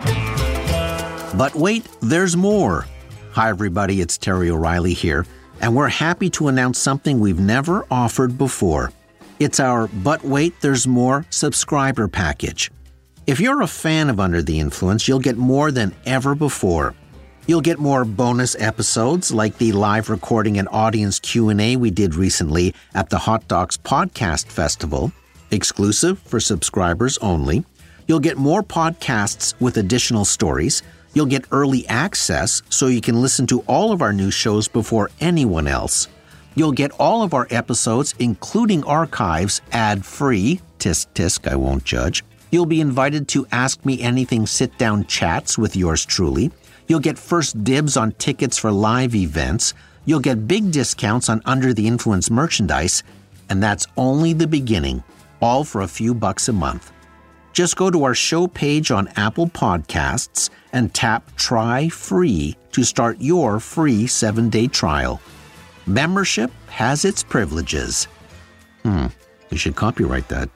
But wait, there's more. Hi, everybody. It's Terry O'Reilly here, and we're happy to announce something we've never offered before. It's our But Wait, There's More subscriber package. If you're a fan of Under the Influence, you'll get more than ever before. You'll get more bonus episodes like the live recording and audience Q&A we did recently at the Hot Docs Podcast Festival, exclusive for subscribers only. You'll get more podcasts with additional stories. You'll get early access so you can listen to all of our new shows before anyone else. You'll get all of our episodes, including archives, ad-free. Tisk, tisk, I won't judge. You'll be invited to Ask Me Anything sit-down chats with yours truly. You'll get first dibs on tickets for live events. You'll get big discounts on Under the Influence merchandise. And that's only the beginning, all for a few bucks a month. Just go to our show page on Apple Podcasts and tap Try Free to start your free 7-day trial. Membership has its privileges. You should copyright that.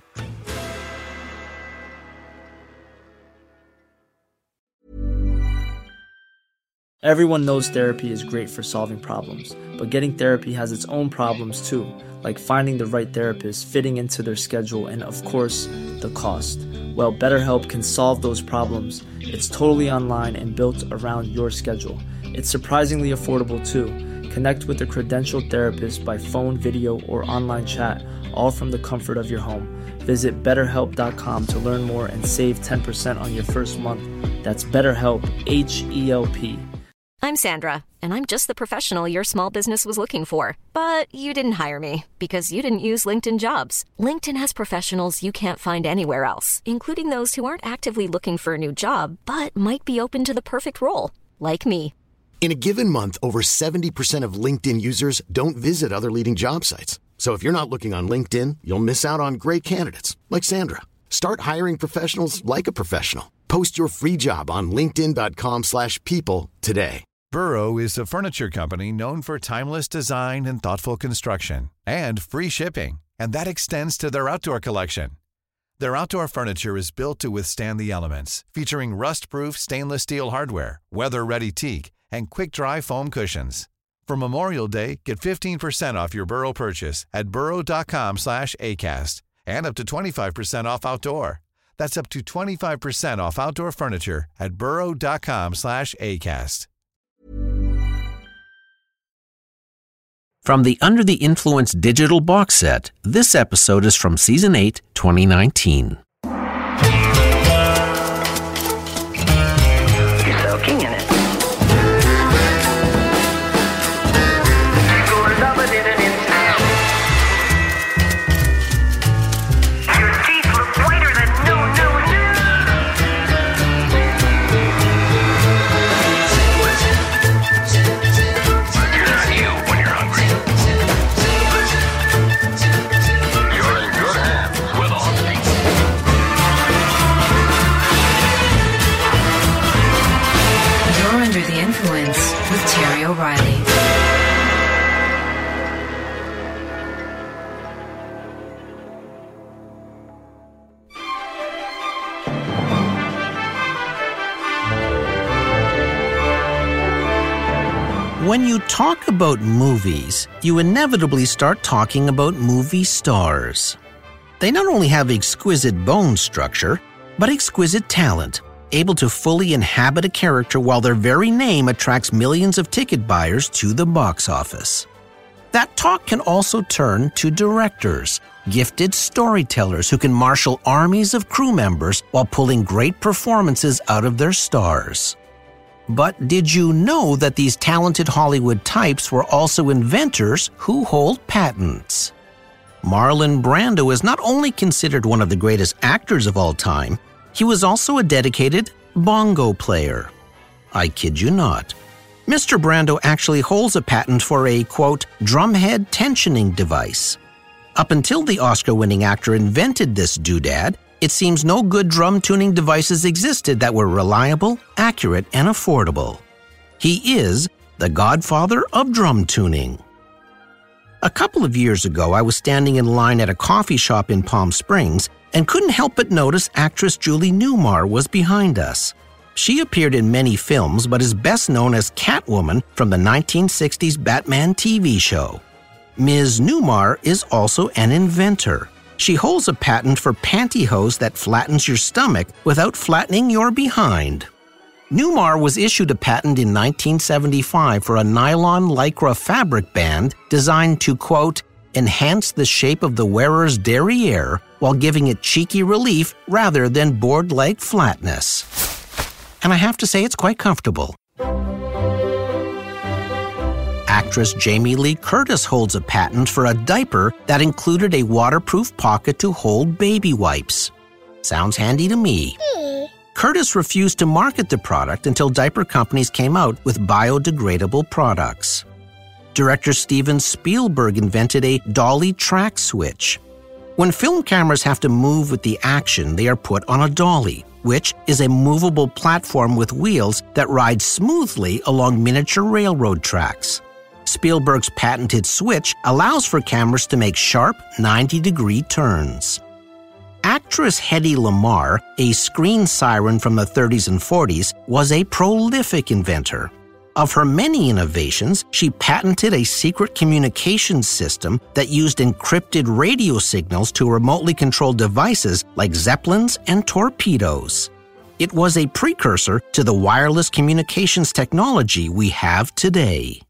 Everyone knows therapy is great for solving problems, but getting therapy has its own problems too, like finding the right therapist, fitting into their schedule, and of course, the cost. Well, BetterHelp can solve those problems. It's totally online and built around your schedule. It's surprisingly affordable too. Connect with a credentialed therapist by phone, video, or online chat, all from the comfort of your home. Visit BetterHelp.com to learn more and save 10% on your first month. That's BetterHelp, H-E-L-P. I'm Sandra, and I'm just the professional your small business was looking for. But you didn't hire me because you didn't use LinkedIn Jobs. LinkedIn has professionals you can't find anywhere else, including those who aren't actively looking for a new job, but might be open to the perfect role, like me. In a given month, over 70% of LinkedIn users don't visit other leading job sites. So if you're not looking on LinkedIn, you'll miss out on great candidates like Sandra. Start hiring professionals like a professional. Post your free job on linkedin.com/people today. Burrow is a furniture company known for timeless design and thoughtful construction and free shipping, and that extends to their outdoor collection. Their outdoor furniture is built to withstand the elements, featuring rust-proof stainless steel hardware, weather-ready teak, and quick-dry foam cushions. For Memorial Day, get 15% off your Burrow purchase at burrow.com/ACAST and up to 25% off outdoor. That's up to 25% off outdoor furniture at burrow.com/ACAST. From the Under the Influence digital box set, this episode is from Season 8, 2019. You're soaking in it. Your teeth look whiter than new. You're not you when you're hungry. You're in good hands with Austin. You're Under the Influence with Terry O'Reilly. When you talk about movies, you inevitably start talking about movie stars. They not only have exquisite bone structure, but exquisite talent, able to fully inhabit a character while their very name attracts millions of ticket buyers to the box office. That talk can also turn to directors, gifted storytellers who can marshal armies of crew members while pulling great performances out of their stars. But did you know that these talented Hollywood types were also inventors who hold patents? Marlon Brando is not only considered one of the greatest actors of all time, he was also a dedicated bongo player. I kid you not. Mr. Brando actually holds a patent for a, quote, drumhead tensioning device. Up until the Oscar-winning actor invented this doodad, it seems no good drum tuning devices existed that were reliable, accurate, and affordable. He is the godfather of drum tuning. A couple of years ago, I was standing in line at a coffee shop in Palm Springs and couldn't help but notice actress Julie Newmar was behind us. She appeared in many films but is best known as Catwoman from the 1960s Batman TV show. Ms. Newmar is also an inventor. She holds a patent for pantyhose that flattens your stomach without flattening your behind. Newmar was issued a patent in 1975 for a nylon lycra fabric band designed to, quote, enhance the shape of the wearer's derriere while giving it cheeky relief rather than board-leg flatness. And I have to say it's quite comfortable. Actress Jamie Lee Curtis holds a patent for a diaper that included a waterproof pocket to hold baby wipes. Sounds handy to me. Curtis refused to market the product until diaper companies came out with biodegradable products. Director Steven Spielberg invented a dolly track switch. When film cameras have to move with the action, they are put on a dolly, which is a movable platform with wheels that ride smoothly along miniature railroad tracks. Spielberg's patented switch allows for cameras to make sharp 90-degree turns. Actress Hedy Lamarr, a screen siren from the 30s and 40s, was a prolific inventor. Of her many innovations, she patented a secret communications system that used encrypted radio signals to remotely control devices like zeppelins and torpedoes. It was a precursor to the wireless communications technology we have today.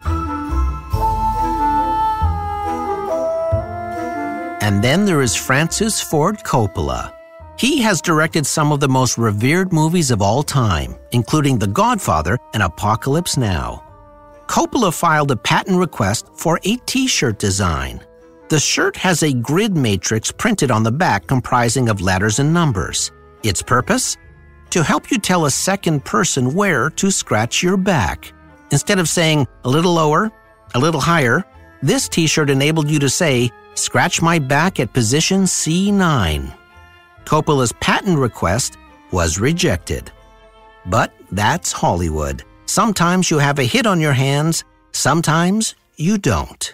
And then there is Francis Ford Coppola. He has directed some of the most revered movies of all time, including The Godfather and Apocalypse Now. Coppola filed a patent request for a t-shirt design. The shirt has a grid matrix printed on the back comprising of letters and numbers. Its purpose? To help you tell a second person where to scratch your back. Instead of saying a little lower, a little higher, this t-shirt enabled you to say, scratch my back at position C9. Coppola's patent request was rejected. But that's Hollywood. Sometimes you have a hit on your hands, sometimes you don't.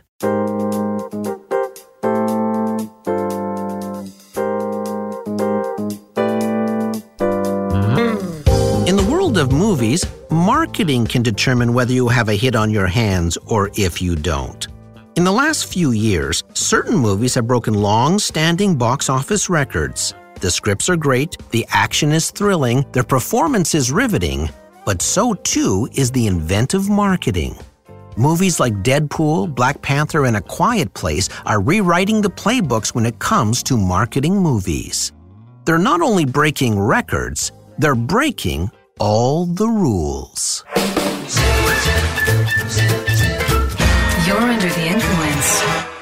In the world of movies, marketing can determine whether you have a hit on your hands or if you don't. In the last few years, certain movies have broken long-standing box office records. The scripts are great, the action is thrilling, the performance is riveting, but so too is the inventive marketing. Movies like Deadpool, Black Panther, and A Quiet Place are rewriting the playbooks when it comes to marketing movies. They're not only breaking records, they're breaking all the rules. You're under the influence.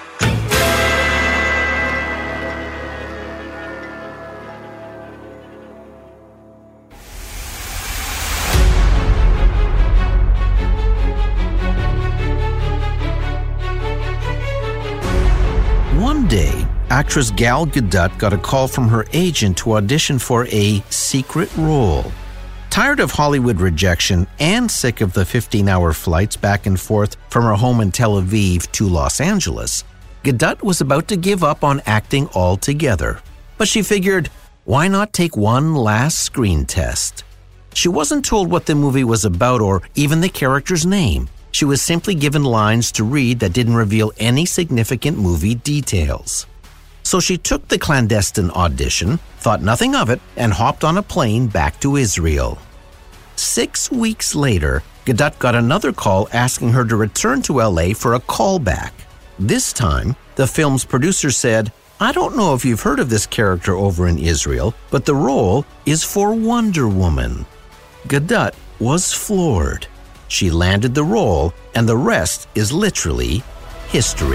One day, actress Gal Gadot got a call from her agent to audition for a secret role. Tired of Hollywood rejection and sick of the 15-hour flights back and forth from her home in Tel Aviv to Los Angeles, Gadot was about to give up on acting altogether. But she figured, why not take one last screen test? She wasn't told what the movie was about or even the character's name. She was simply given lines to read that didn't reveal any significant movie details. So she took the clandestine audition, thought nothing of it, and hopped on a plane back to Israel. 6 weeks later, Gadot got another call asking her to return to LA for a callback. This time, the film's producer said, I don't know if you've heard of this character over in Israel, but the role is for Wonder Woman. Gadot was floored. She landed the role, and the rest is literally history.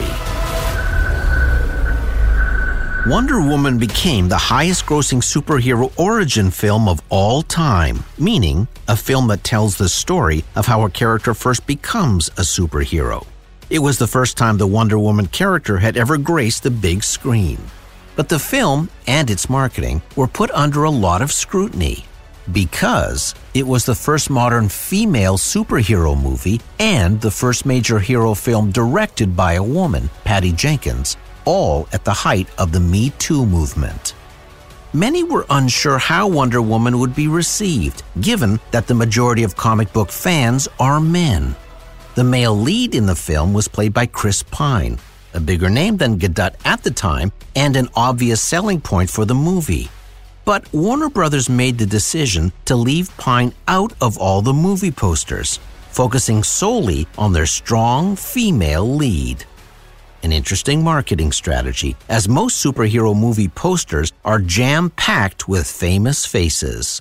Wonder Woman became the highest-grossing superhero origin film of all time, meaning a film that tells the story of how a character first becomes a superhero. It was the first time the Wonder Woman character had ever graced the big screen. But the film and its marketing were put under a lot of scrutiny because it was the first modern female superhero movie and the first major hero film directed by a woman, Patty Jenkins, all at the height of the Me Too movement. Many were unsure how Wonder Woman would be received, given that the majority of comic book fans are men. The male lead in the film was played by Chris Pine, a bigger name than Gadot at the time and an obvious selling point for the movie. But Warner Brothers made the decision to leave Pine out of all the movie posters, focusing solely on their strong female lead. An interesting marketing strategy, as most superhero movie posters are jam-packed with famous faces.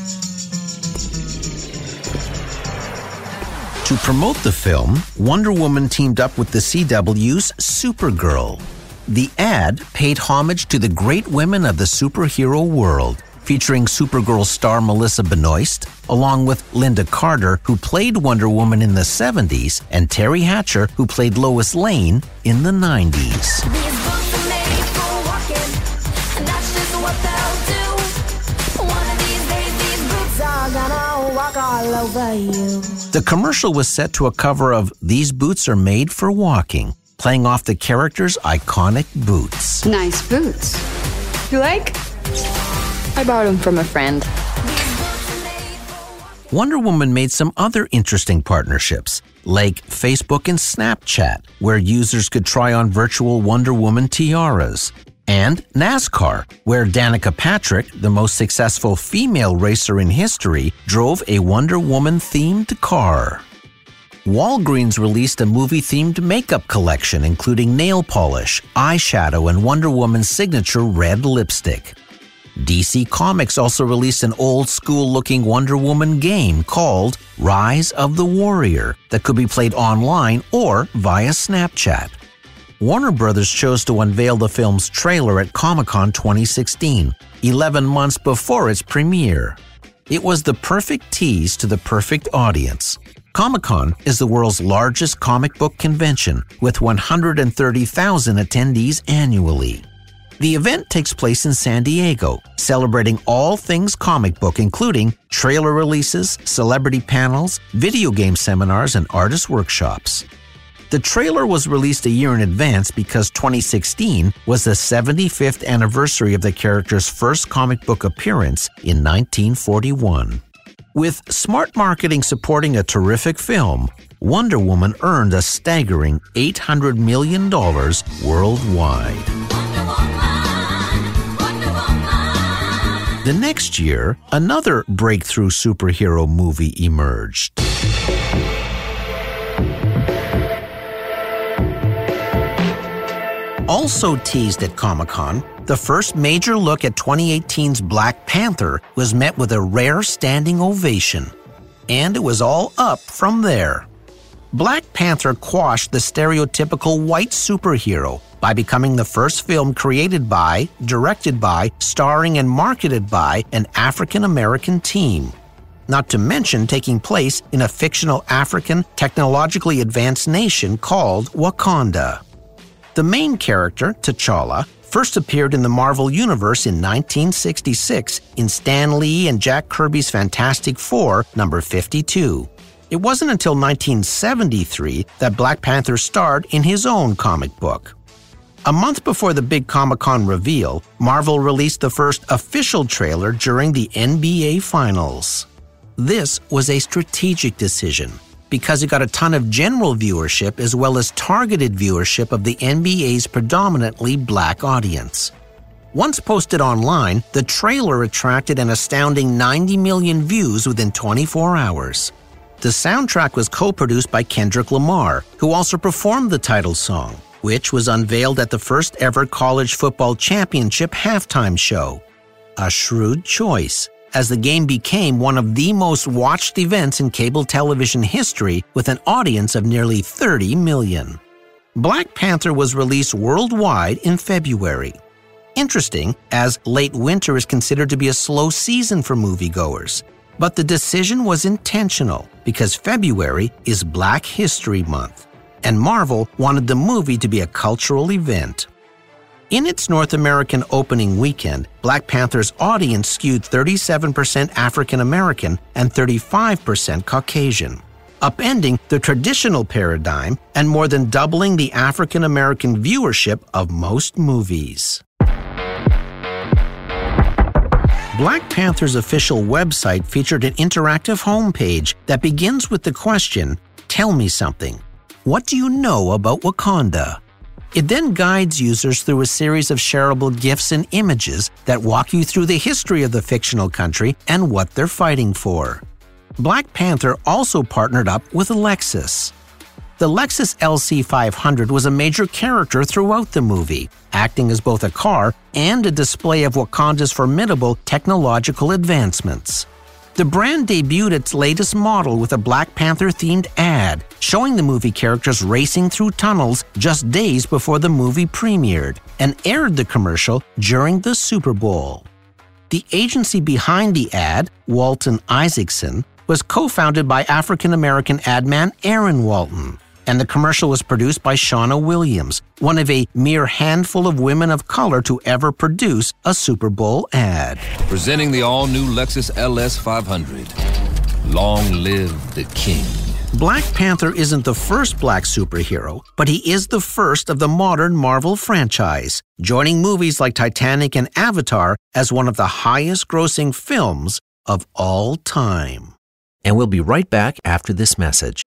To promote the film, Wonder Woman teamed up with the CW's Supergirl. The ad paid homage to the great women of the superhero world, featuring Supergirl star Melissa Benoist, along with Linda Carter, who played Wonder Woman in the 70s, and Terry Hatcher, who played Lois Lane in the 90s. The commercial was set to a cover of These Boots Are Made for Walking, playing off the character's iconic boots. Nice boots. You like? I borrowed them from a friend. Wonder Woman made some other interesting partnerships, like Facebook and Snapchat, where users could try on virtual Wonder Woman tiaras, and NASCAR, where Danica Patrick, the most successful female racer in history, drove a Wonder Woman-themed car. Walgreens released a movie-themed makeup collection, including nail polish, eyeshadow, and Wonder Woman's signature red lipstick. DC Comics also released an old-school-looking Wonder Woman game called Rise of the Warrior that could be played online or via Snapchat. Warner Brothers chose to unveil the film's trailer at Comic-Con 2016, 11 months before its premiere. It was the perfect tease to the perfect audience. Comic-Con is the world's largest comic book convention, with 130,000 attendees annually. The event takes place in San Diego, celebrating all things comic book, including trailer releases, celebrity panels, video game seminars, and artist workshops. The trailer was released a year in advance because 2016 was the 75th anniversary of the character's first comic book appearance in 1941. With smart marketing supporting a terrific film, Wonder Woman earned a staggering $800 million worldwide. The next year, another breakthrough superhero movie emerged. Also teased at Comic-Con, the first major look at 2018's Black Panther was met with a rare standing ovation. And it was all up from there. Black Panther quashed the stereotypical white superhero by becoming the first film created by, directed by, starring and marketed by an African-American team. Not to mention taking place in a fictional African, technologically advanced nation called Wakanda. The main character, T'Challa, first appeared in the Marvel Universe in 1966 in Stan Lee and Jack Kirby's Fantastic Four, number 52. It wasn't until 1973 that Black Panther starred in his own comic book. A month before the big Comic-Con reveal, Marvel released the first official trailer during the NBA Finals. This was a strategic decision, because it got a ton of general viewership as well as targeted viewership of the NBA's predominantly black audience. Once posted online, the trailer attracted an astounding 90 million views within 24 hours. The soundtrack was co-produced by Kendrick Lamar, who also performed the title song, which was unveiled at the first ever college football championship halftime show. A shrewd choice, as the game became one of the most watched events in cable television history with an audience of nearly 30 million. Black Panther was released worldwide in February. Interesting, as late winter is considered to be a slow season for moviegoers. But the decision was intentional because February is Black History Month, and Marvel wanted the movie to be a cultural event. In its North American opening weekend, Black Panther's audience skewed 37% African American and 35% Caucasian, upending the traditional paradigm and more than doubling the African American viewership of most movies. Black Panther's official website featured an interactive homepage that begins with the question, "Tell me something. What do you know about Wakanda?" It then guides users through a series of shareable GIFs and images that walk you through the history of the fictional country and what they're fighting for. Black Panther also partnered up with Lexus. The Lexus LC500 was a major character throughout the movie, acting as both a car and a display of Wakanda's formidable technological advancements. The brand debuted its latest model with a Black Panther-themed ad, showing the movie characters racing through tunnels just days before the movie premiered, and aired the commercial during the Super Bowl. The agency behind the ad, Walton Isaacson, was co-founded by African-American ad man Aaron Walton, and the commercial was produced by Shauna Williams, one of a mere handful of women of color to ever produce a Super Bowl ad. Presenting the all-new Lexus LS500. Long live the king. Black Panther isn't the first black superhero, but he is the first of the modern Marvel franchise, joining movies like Titanic and Avatar as one of the highest-grossing films of all time. And we'll be right back after this message.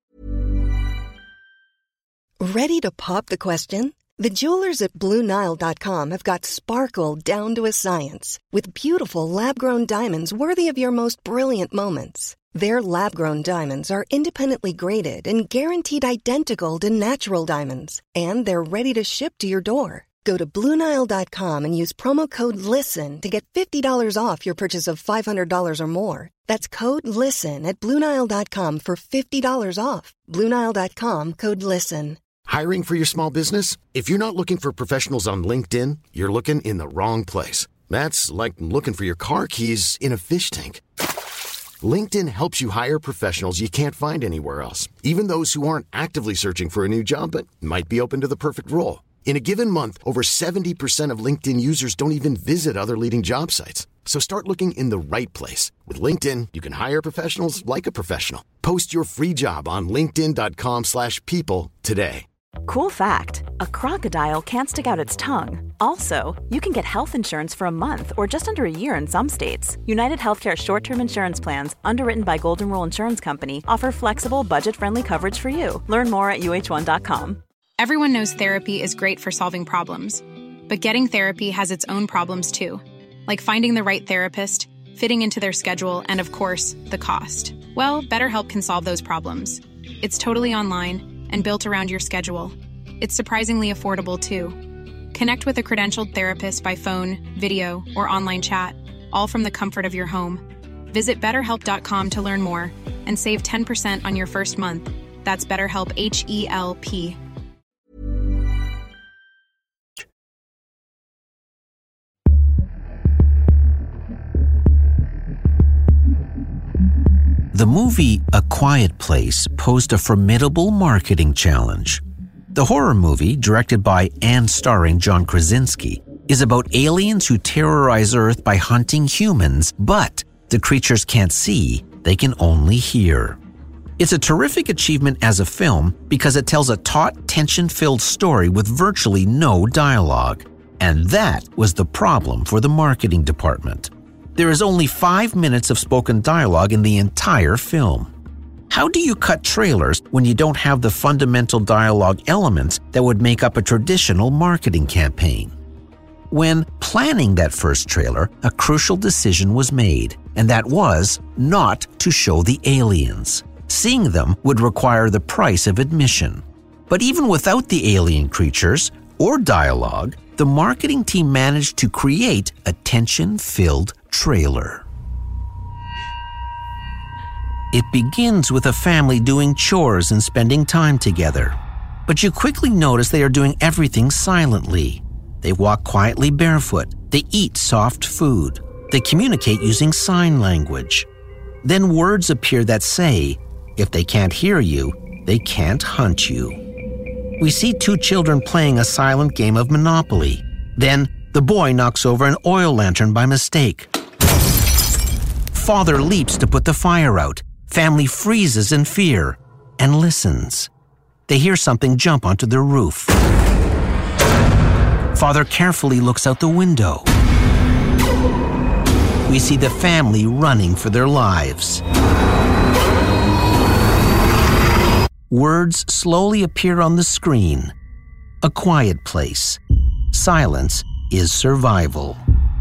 Ready to pop the question? The jewelers at BlueNile.com have got sparkle down to a science with beautiful lab-grown diamonds worthy of your most brilliant moments. Their lab-grown diamonds are independently graded and guaranteed identical to natural diamonds, and they're ready to ship to your door. Go to BlueNile.com and use promo code LISTEN to get $50 off your purchase of $500 or more. That's code LISTEN at BlueNile.com for $50 off. BlueNile.com, code LISTEN. Hiring for your small business? If you're not looking for professionals on LinkedIn, you're looking in the wrong place. That's like looking for your car keys in a fish tank. LinkedIn helps you hire professionals you can't find anywhere else, even those who aren't actively searching for a new job but might be open to the perfect role. In a given month, over 70% of LinkedIn users don't even visit other leading job sites. So start looking in the right place. With LinkedIn, you can hire professionals like a professional. Post your free job on linkedin.com/people today. Cool fact, a crocodile can't stick out its tongue. Also, you can get health insurance for a month or just under a year in some states. United Healthcare short-term insurance plans, underwritten by Golden Rule Insurance Company, offer flexible, budget-friendly coverage for you. Learn more at uh1.com. Everyone knows therapy is great for solving problems, but getting therapy has its own problems too, like finding the right therapist, fitting into their schedule, and of course, the cost. Well, BetterHelp can solve those problems. It's totally online and built around your schedule. It's surprisingly affordable too. Connect with a credentialed therapist by phone, video, or online chat, all from the comfort of your home. Visit BetterHelp.com to learn more and save 10% on your first month. That's BetterHelp, H-E-L-P. The movie A Quiet Place posed a formidable marketing challenge. The horror movie, directed by and starring John Krasinski, is about aliens who terrorize Earth by hunting humans, but the creatures can't see, they can only hear. It's a terrific achievement as a film because it tells a taut, tension-filled story with virtually no dialogue. And that was the problem for the marketing department. There is only 5 minutes of spoken dialogue in the entire film. How do you cut trailers when you don't have the fundamental dialogue elements that would make up a traditional marketing campaign? When planning that first trailer, a crucial decision was made, and that was not to show the aliens. Seeing them would require the price of admission. But even without the alien creatures or dialogue, the marketing team managed to create a tension-filled trailer. It begins with a family doing chores and spending time together. But you quickly notice they are doing everything silently. They walk quietly barefoot. They eat soft food. They communicate using sign language. Then words appear that say, if they can't hear you, they can't hunt you. We see 2 children playing a silent game of Monopoly. Then the boy knocks over an oil lantern by mistake. Father leaps to put the fire out. Family freezes in fear and listens. They hear something jump onto their roof. Father carefully looks out the window. we see the family running for their lives. Words slowly appear on the screen. A quiet place. Silence is survival.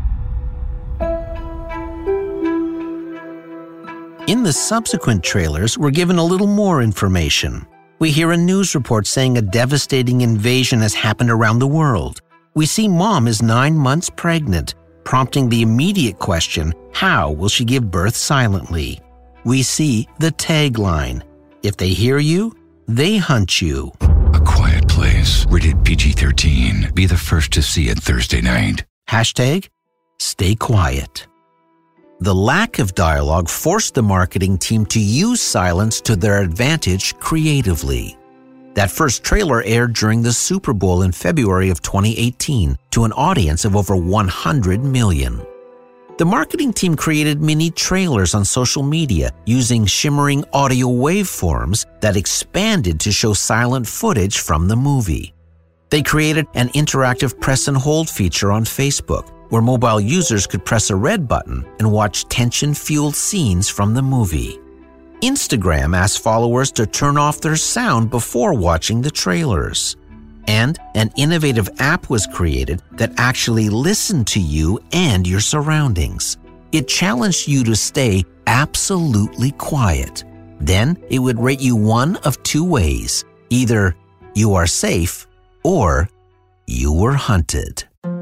In the subsequent trailers, we're given a little more information. We hear a news report saying a devastating invasion has happened around the world. We see Mom is 9 months pregnant, prompting the immediate question, how will she give birth silently? We see the tagline, if they hear you, they hunt you. A Quiet Place, rated PG-13. Be the first to see it Thursday night. Hashtag, stay quiet. The lack of dialogue forced the marketing team to use silence to their advantage creatively. That first trailer aired during the Super Bowl in February of 2018 to an audience of over 100 million. The marketing team created mini trailers on social media using shimmering audio waveforms that expanded to show silent footage from the movie. They created an interactive press and hold feature on Facebook, where mobile users could press a red button and watch tension-fueled scenes from the movie. Instagram asked followers to turn off their sound before watching the trailers. And an innovative app was created that actually listened to you and your surroundings. It challenged you to stay absolutely quiet. Then it would rate you one of two ways. Either you are safe or you were hunted.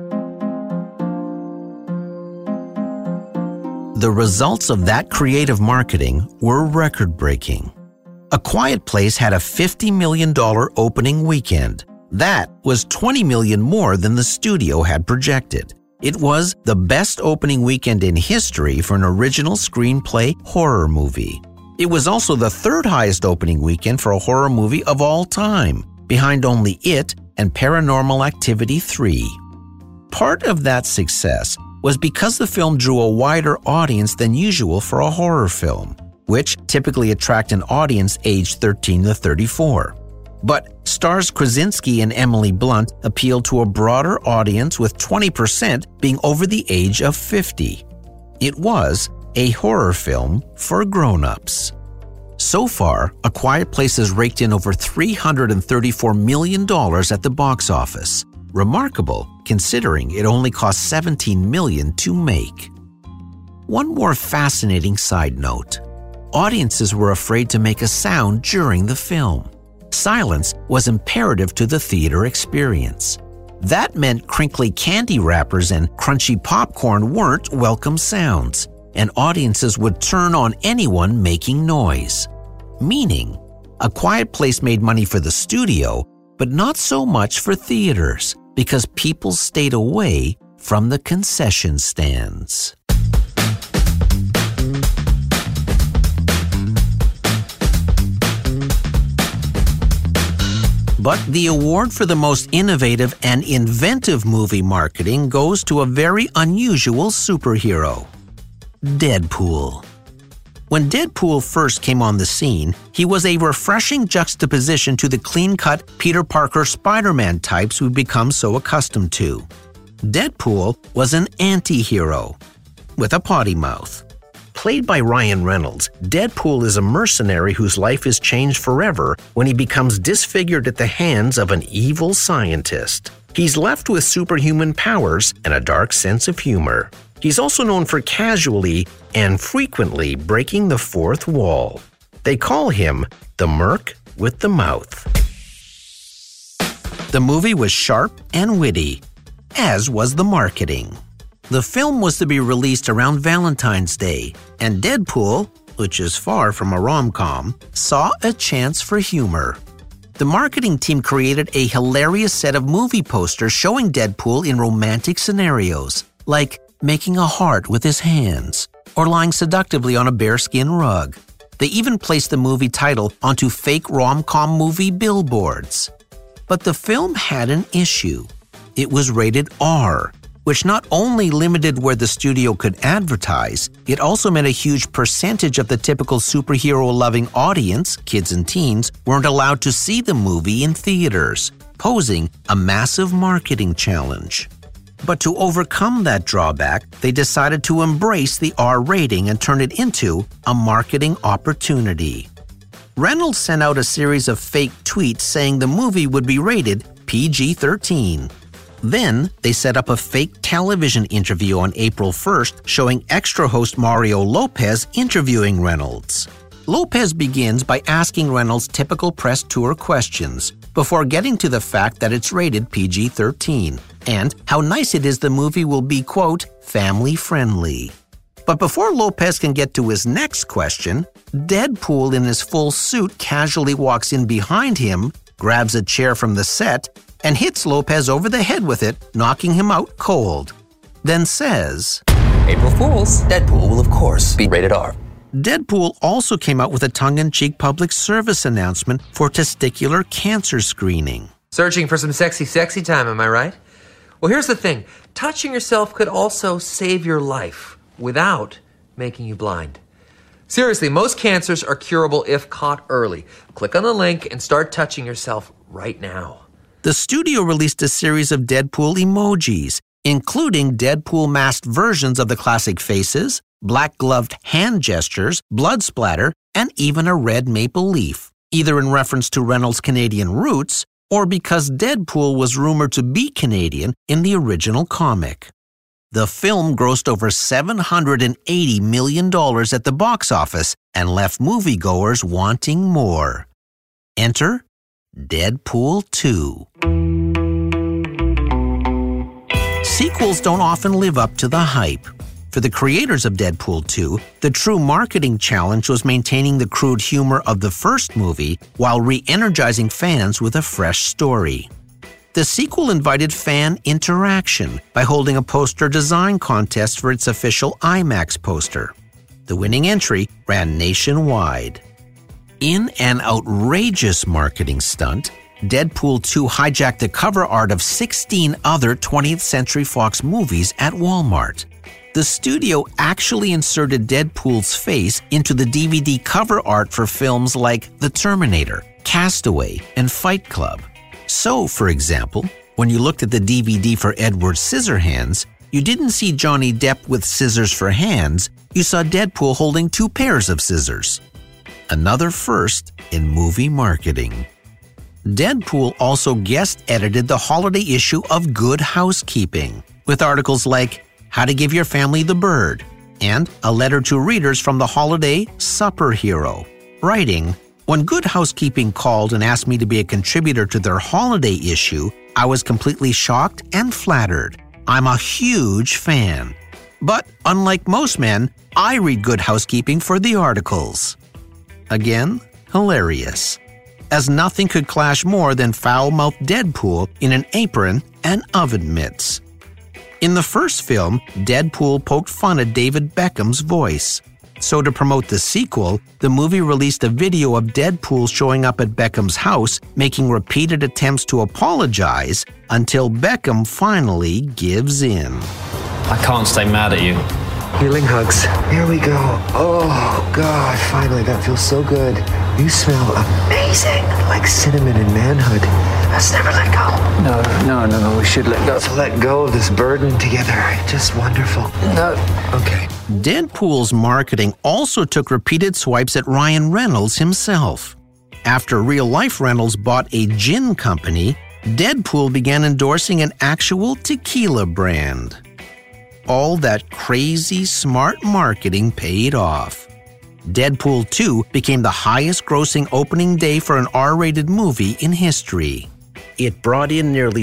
The results of that creative marketing were record-breaking. A Quiet Place had a $50 million opening weekend. That was $20 million more than the studio had projected. It was the best opening weekend in history for an original screenplay horror movie. It was also the third highest opening weekend for a horror movie of all time, behind only It and Paranormal Activity 3. Part of that success was because the film drew a wider audience than usual for a horror film, which typically attract an audience aged 13 to 34. But stars Krasinski and Emily Blunt appealed to a broader audience, with 20% being over the age of 50. It was a horror film for grown-ups. So far, A Quiet Place has raked in over $334 million at the box office. Remarkable, considering it only cost $17 million to make. One more fascinating side note. Audiences were afraid to make a sound during the film. Silence was imperative to the theater experience. That meant crinkly candy wrappers and crunchy popcorn weren't welcome sounds, and audiences would turn on anyone making noise. Meaning, A Quiet Place made money for the studio, but not so much for theaters, because people stayed away from the concession stands. But the award for the most innovative and inventive movie marketing goes to a very unusual superhero, Deadpool. When Deadpool first came on the scene, he was a refreshing juxtaposition to the clean-cut Peter Parker Spider-Man types we've become so accustomed to. Deadpool was an anti-hero with a potty mouth. Played by Ryan Reynolds, Deadpool is a mercenary whose life is changed forever when he becomes disfigured at the hands of an evil scientist. He's left with superhuman powers and a dark sense of humor. He's also known for casually and frequently breaking the fourth wall. They call him the Merc with the Mouth. The movie was sharp and witty, as was the marketing. The film was to be released around Valentine's Day, and Deadpool, which is far from a rom-com, saw a chance for humor. The marketing team created a hilarious set of movie posters showing Deadpool in romantic scenarios, like making a heart with his hands, or lying seductively on a bearskin rug. They even placed the movie title onto fake rom-com movie billboards. But the film had an issue. It was rated R, which not only limited where the studio could advertise, it also meant a huge percentage of the typical superhero-loving audience, kids and teens, weren't allowed to see the movie in theaters, posing a massive marketing challenge. But to overcome that drawback, they decided to embrace the R rating and turn it into a marketing opportunity. Reynolds sent out a series of fake tweets saying the movie would be rated PG-13. Then, they set up a fake television interview on April 1st showing extra host Mario Lopez interviewing Reynolds. Lopez begins by asking Reynolds typical press tour questions before getting to the fact that it's rated PG-13 and how nice it is the movie will be, quote, family-friendly. But before Lopez can get to his next question, Deadpool in his full suit casually walks in behind him, grabs a chair from the set, and hits Lopez over the head with it, knocking him out cold. Then says, April Fools, Deadpool will of course be rated R. Deadpool also came out with a tongue-in-cheek public service announcement for testicular cancer screening. Searching for some sexy time, am I right? Well, here's the thing. Touching yourself could also save your life without making you blind. Seriously, most cancers are curable if caught early. Click on the link and start touching yourself right now. The studio released a series of Deadpool emojis, including Deadpool-masked versions of the classic faces, black-gloved hand gestures, blood splatter, and even a red maple leaf, either in reference to Reynolds' Canadian roots or because Deadpool was rumored to be Canadian in the original comic. The film grossed over $780 million at the box office and left moviegoers wanting more. Enter Deadpool 2. Sequels don't often live up to the hype. For the creators of Deadpool 2, the true marketing challenge was maintaining the crude humor of the first movie while re-energizing fans with a fresh story. The sequel invited fan interaction by holding a poster design contest for its official IMAX poster. The winning entry ran nationwide. In an outrageous marketing stunt, Deadpool 2 hijacked the cover art of 16 other 20th Century Fox movies at Walmart. The studio actually inserted Deadpool's face into the DVD cover art for films like The Terminator, Castaway, and Fight Club. So, for example, when you looked at the DVD for Edward Scissorhands, you didn't see Johnny Depp with scissors for hands, you saw Deadpool holding two pairs of scissors. Another first in movie marketing. Deadpool also guest-edited the holiday issue of Good Housekeeping, with articles like How to Give Your Family the Bird, and a letter to readers from the holiday supper hero, writing, When Good Housekeeping called and asked me to be a contributor to their holiday issue, I was completely shocked and flattered. I'm a huge fan. But unlike most men, I read Good Housekeeping for the articles. Again, hilarious. As nothing could clash more than foul-mouthed Deadpool in an apron and oven mitts. In the first film, Deadpool poked fun at David Beckham's voice. So to promote the sequel, the movie released a video of Deadpool showing up at Beckham's house, making repeated attempts to apologize until Beckham finally gives in. I can't stay mad at you. Healing hugs. Here we go. Oh, God, finally, that feels so good. You smell amazing, like cinnamon and manhood. Let's never let go. No, we should let go. Let's let go of this burden together. Just wonderful. No. Okay. Deadpool's marketing also took repeated swipes at Ryan Reynolds himself. After real-life Reynolds bought a gin company, Deadpool began endorsing an actual tequila brand. All that crazy, smart marketing paid off. Deadpool 2 became the highest-grossing opening day for an R-rated movie in history. It brought in nearly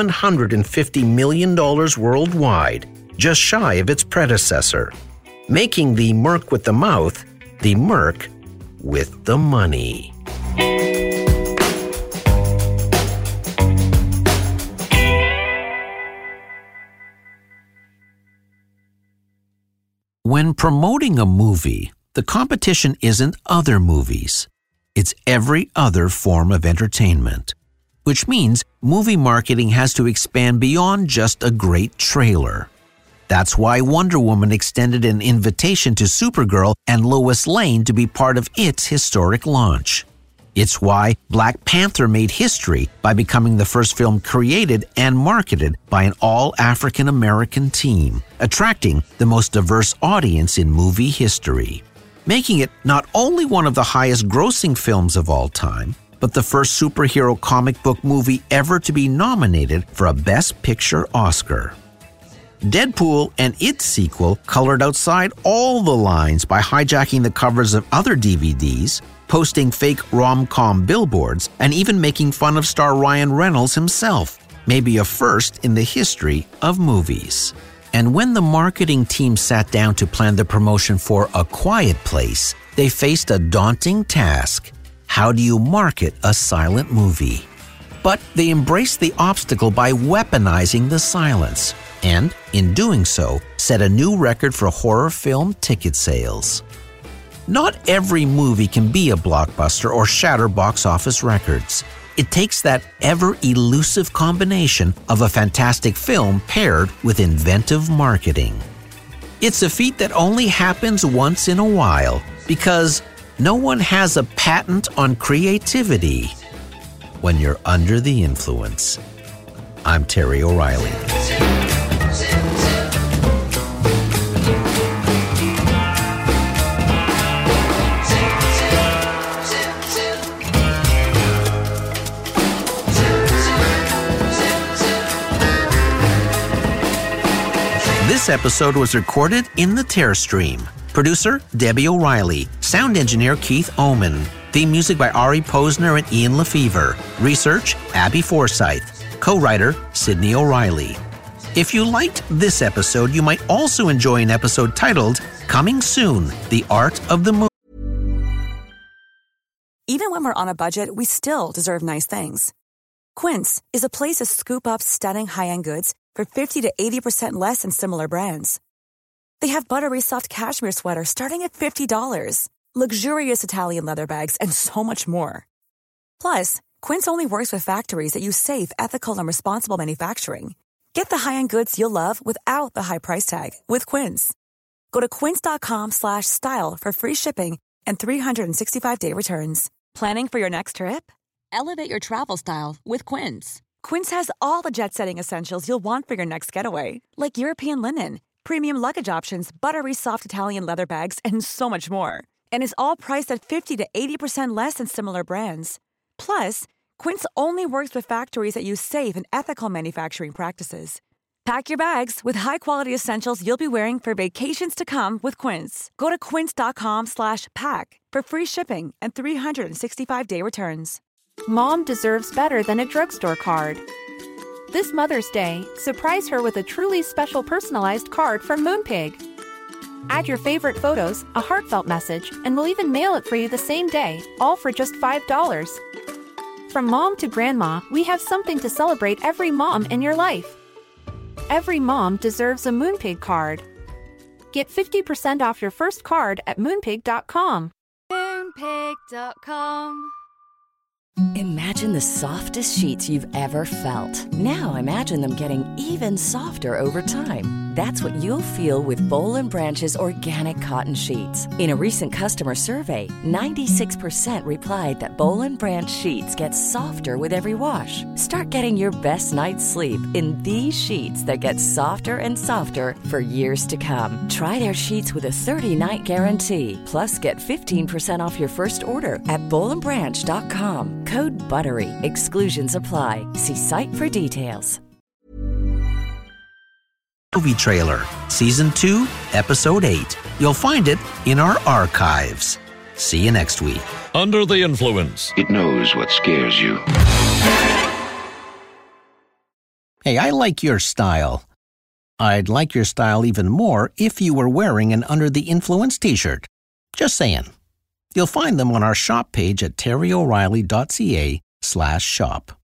$750 million worldwide, just shy of its predecessor, making the Merc with the mouth the Merc with the money. When promoting a movie, the competition isn't other movies. It's every other form of entertainment, which means movie marketing has to expand beyond just a great trailer. That's why Wonder Woman extended an invitation to Supergirl and Lois Lane to be part of its historic launch. It's why Black Panther made history by becoming the first film created and marketed by an all-African American team, attracting the most diverse audience in movie history, making it not only one of the highest-grossing films of all time, but the first superhero comic book movie ever to be nominated for a Best Picture Oscar. Deadpool and its sequel colored outside all the lines by hijacking the covers of other DVDs, posting fake rom-com billboards, and even making fun of star Ryan Reynolds himself, maybe a first in the history of movies. And when the marketing team sat down to plan the promotion for A Quiet Place, they faced a daunting task. How do you market a silent movie? But they embraced the obstacle by weaponizing the silence, and, in doing so, set a new record for horror film ticket sales. Not every movie can be a blockbuster or shatter box office records. It takes that ever-elusive combination of a fantastic film paired with inventive marketing. It's a feat that only happens once in a while, because no one has a patent on creativity when you're under the influence. I'm Terry O'Reilly. This episode was recorded in the Tearstream. Producer, Debbie O'Reilly. Sound engineer, Keith Oman. Theme music by Ari Posner and Ian Lefevre. Research, Abby Forsyth. Co-writer, Sydney O'Reilly. If you liked this episode, you might also enjoy an episode titled, Coming Soon, The Art of the Movie. Even when we're on a budget, we still deserve nice things. Quince is a place to scoop up stunning high-end goods for 50 to 80% less than similar brands. They have buttery soft cashmere sweaters starting at $50, luxurious Italian leather bags, and so much more. Plus, Quince only works with factories that use safe, ethical, and responsible manufacturing. Get the high-end goods you'll love without the high price tag with Quince. Go to quince.com/style for free shipping and 365-day returns. Planning for your next trip? Elevate your travel style with Quince. Quince has all the jet-setting essentials you'll want for your next getaway, like European linen, premium luggage options, buttery soft Italian leather bags, and so much more. And is all priced at 50 to 80% less than similar brands. Plus, Quince only works with factories that use safe and ethical manufacturing practices. Pack your bags with high-quality essentials you'll be wearing for vacations to come with Quince. Go to quince.com/pack for free shipping and 365-day returns. Mom deserves better than a drugstore card. This Mother's Day, surprise her with a truly special personalized card from Moonpig. Add your favorite photos, a heartfelt message, and we'll even mail it for you the same day, all for just $5. From mom to grandma, we have something to celebrate every mom in your life. Every mom deserves a Moonpig card. Get 50% off your first card at Moonpig.com. Moonpig.com. Imagine the softest sheets you've ever felt. Now imagine them getting even softer over time. That's what you'll feel with Boll & Branch's organic cotton sheets. In a recent customer survey, 96% replied that Boll & Branch sheets get softer with every wash. Start getting your best night's sleep in these sheets that get softer and softer for years to come. Try their sheets with a 30-night guarantee. Plus, get 15% off your first order at bollandbranch.com. Code BUTTERY. Exclusions apply. See site for details. Movie trailer, Season 2, Episode 8. You'll find it in our archives. See you next week. Under the Influence. It knows what scares you. Hey, I like your style. I'd like your style even more if you were wearing an Under the Influence t-shirt. Just saying. You'll find them on our shop page at terryoreilly.ca/shop.